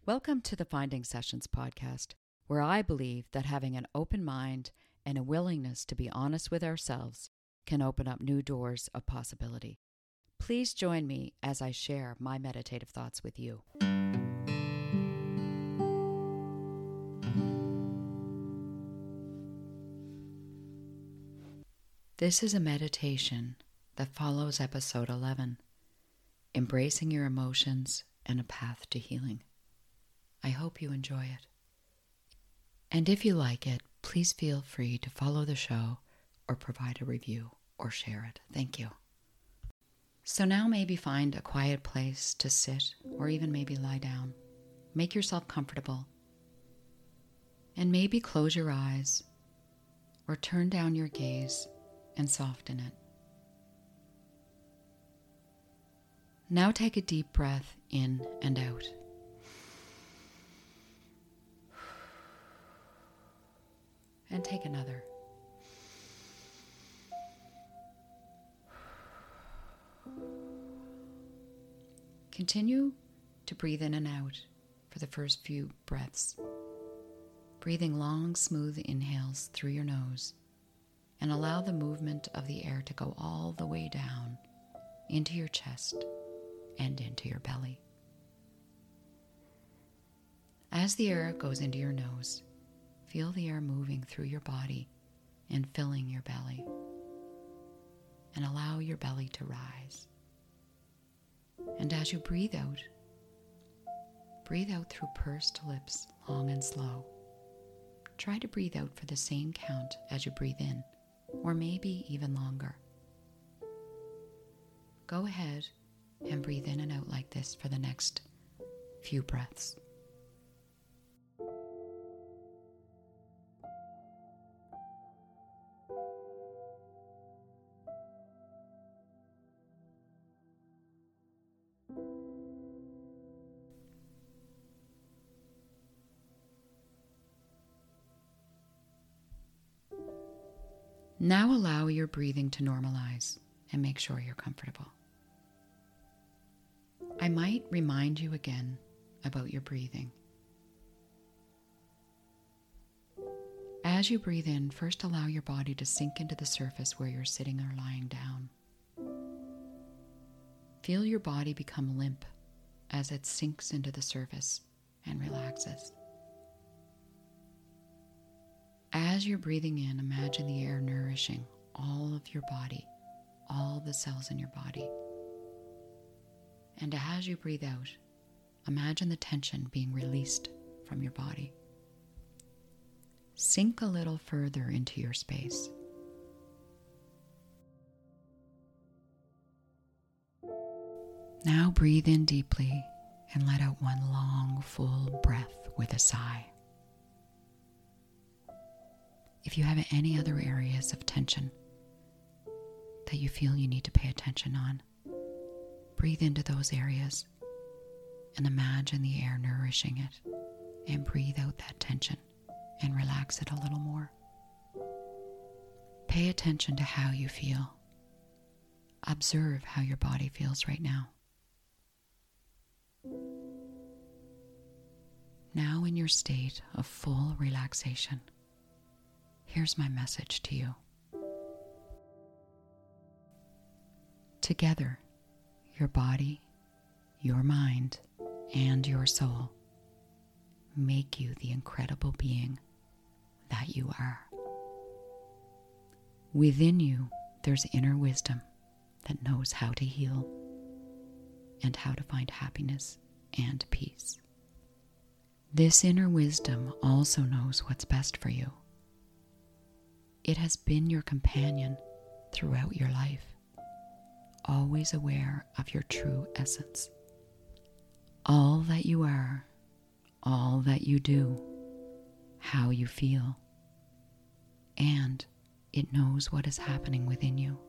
Welcome to the Finding Sessions podcast, where I believe that having an open mind and a willingness to be honest with ourselves can open up new doors of possibility. Please join me as I share my meditative thoughts with you. This is a meditation that follows episode 11, Embracing Your Emotions and a Path to Healing. I hope you enjoy it. And if you like it, please feel free to follow the show or provide a review or share it. Thank you. So now maybe find a quiet place to sit or even maybe lie down. Make yourself comfortable. And maybe close your eyes or turn down your gaze and soften it. Now take a deep breath in and out. And take another. Continue to breathe in and out for the first few breaths, breathing long, smooth inhales through your nose, and allow the movement of the air to go all the way down into your chest and into your belly. As the air goes into your nose, feel the air moving through your body and filling your belly, and allow your belly to rise. And as you breathe out through pursed lips, long and slow. Try to breathe out for the same count as you breathe in, or maybe even longer. Go ahead and breathe in and out like this for the next few breaths. Now allow your breathing to normalize and make sure you're comfortable. I might remind you again about your breathing. As you breathe in, first allow your body to sink into the surface where you're sitting or lying down. Feel your body become limp as it sinks into the surface and relaxes. As you're breathing in, imagine the air nourishing all of your body, all the cells in your body. And as you breathe out, imagine the tension being released from your body. Sink a little further into your space. Now breathe in deeply and let out one long, full breath with a sigh. If you have any other areas of tension that you feel you need to pay attention on, breathe into those areas and imagine the air nourishing it, and breathe out that tension and relax it a little more. Pay attention to how you feel. Observe how your body feels right now. Now in your state of full relaxation, here's my message to you. Together, your body, your mind, and your soul make you the incredible being that you are. Within you, there's inner wisdom that knows how to heal and how to find happiness and peace. This inner wisdom also knows what's best for you. It has been your companion throughout your life, always aware of your true essence. All that you are, all that you do, how you feel, and it knows what is happening within you.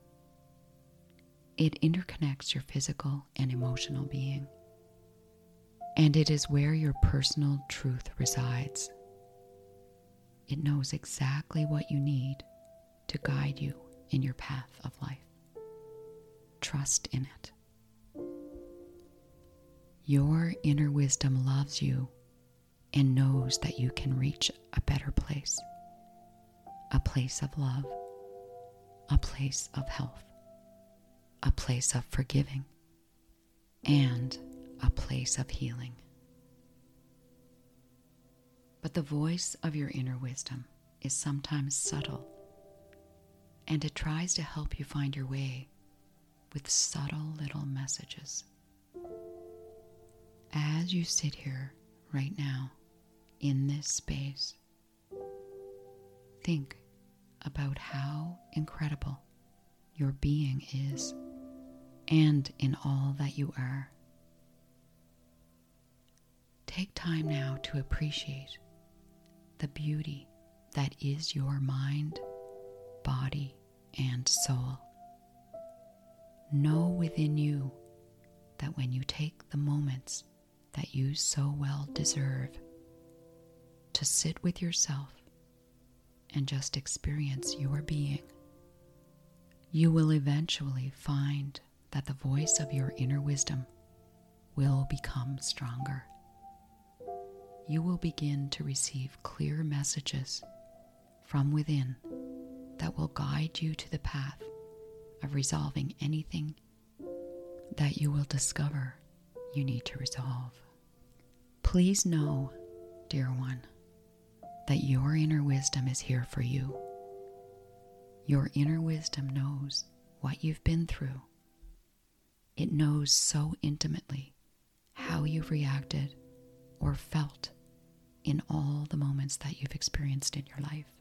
It interconnects your physical and emotional being, and it is where your personal truth resides. It knows exactly what you need to guide you in your path of life. Trust in it. Your inner wisdom loves you and knows that you can reach a better place, a place of love, a place of health, a place of forgiving, and a place of healing. But the voice of your inner wisdom is sometimes subtle, and it tries to help you find your way with subtle little messages. As you sit here right now in this space, think about how incredible your being is and in all that you are. Take time now to appreciate the beauty that is your mind, body, and soul. Know within you that when you take the moments that you so well deserve to sit with yourself and just experience your being, you will eventually find that the voice of your inner wisdom will become stronger. You will begin to receive clear messages from within that will guide you to the path of resolving anything that you will discover you need to resolve. Please know, dear one, that your inner wisdom is here for you. Your inner wisdom knows what you've been through. It knows so intimately how you've reacted or felt in all the moments that you've experienced in your life.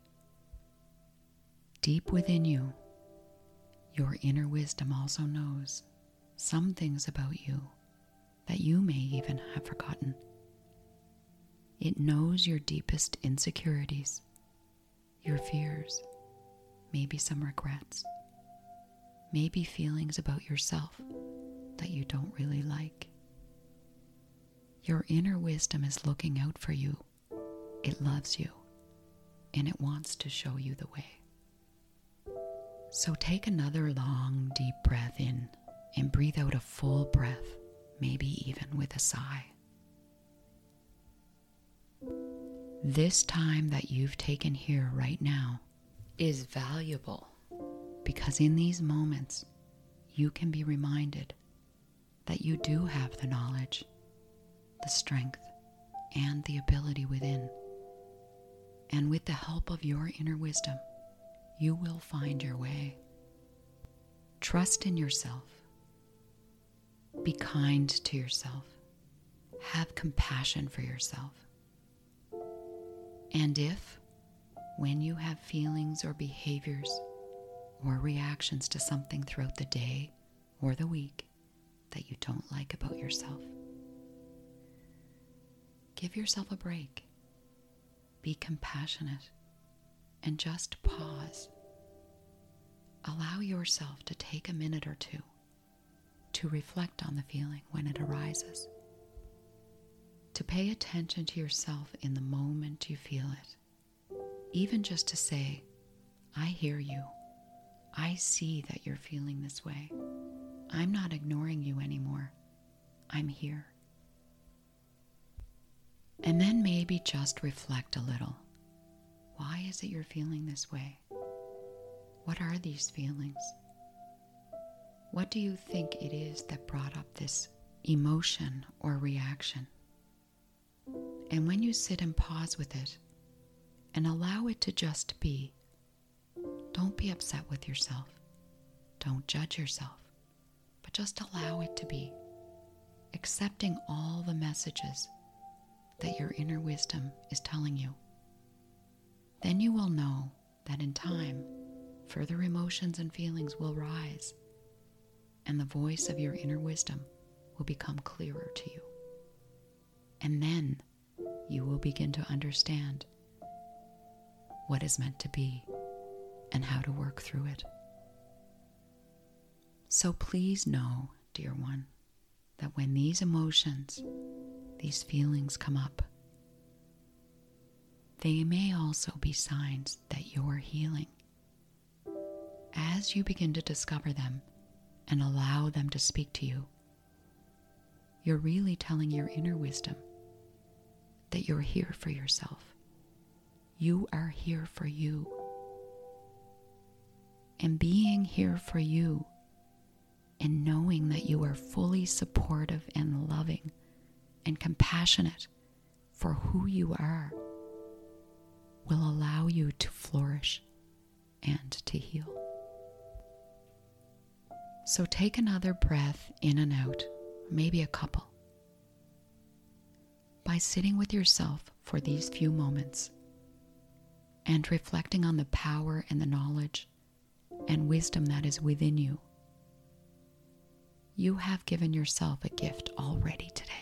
Deep within you, your inner wisdom also knows some things about you that you may even have forgotten. It knows your deepest insecurities, your fears, maybe some regrets, maybe feelings about yourself that you don't really like. Your inner wisdom is looking out for you. It loves you, and it wants to show you the way. So take another long, deep breath in and breathe out a full breath, maybe even with a sigh. This time that you've taken here right now is valuable because in these moments you can be reminded that you do have the knowledge, the strength, and the ability within. And with the help of your inner wisdom, you will find your way. Trust in yourself. Be kind to yourself. Have compassion for yourself. And if, when you have feelings or behaviors or reactions to something throughout the day or the week that you don't like about yourself, give yourself a break. Be compassionate and just pause. Allow yourself to take a minute or two to reflect on the feeling when it arises. To pay attention to yourself in the moment you feel it. Even just to say, I hear you. I see that you're feeling this way. I'm not ignoring you anymore. I'm here. And then maybe just reflect a little. Why is it you're feeling this way? What are these feelings? What do you think it is that brought up this emotion or reaction? And when you sit and pause with it and allow it to just be, don't be upset with yourself. Don't judge yourself, but just allow it to be, accepting all the messages that your inner wisdom is telling you. Then you will know that in time, further emotions and feelings will rise, and the voice of your inner wisdom will become clearer to you. And then you will begin to understand what is meant to be and how to work through it. So please know, dear one, that when these emotions, these feelings come up, they may also be signs that you're healing. As you begin to discover them and allow them to speak to you, you're really telling your inner wisdom that you're here for yourself. You are here for you. And being here for you and knowing that you are fully supportive and loving and compassionate for who you are will allow you to flourish and to heal. So take another breath in and out, maybe a couple. By sitting with yourself for these few moments and reflecting on the power and the knowledge and wisdom that is within you, you have given yourself a gift already today.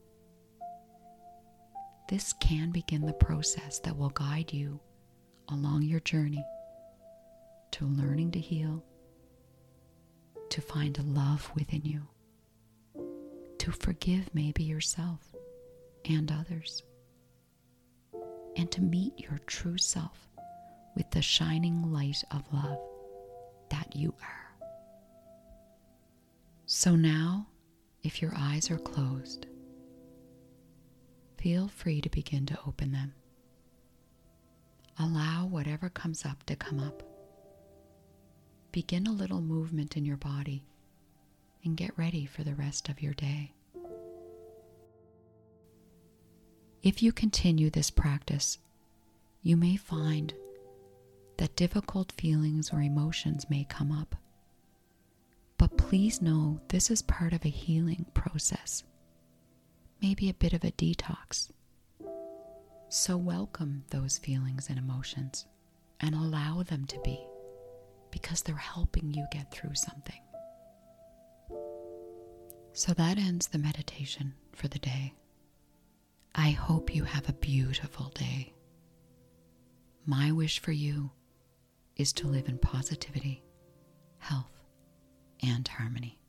This can begin the process that will guide you along your journey to learning to heal, to find love within you, to forgive maybe yourself and others, and to meet your true self with the shining light of love that you are. So now, if your eyes are closed, feel free to begin to open them. Allow whatever comes up to come up. Begin a little movement in your body and get ready for the rest of your day. If you continue this practice, you may find that difficult feelings or emotions may come up. But please know this is part of a healing process, maybe a bit of a detox. So welcome those feelings and emotions and allow them to be, because they're helping you get through something. So that ends the meditation for the day. I hope you have a beautiful day. My wish for you is to live in positivity, health, and harmony.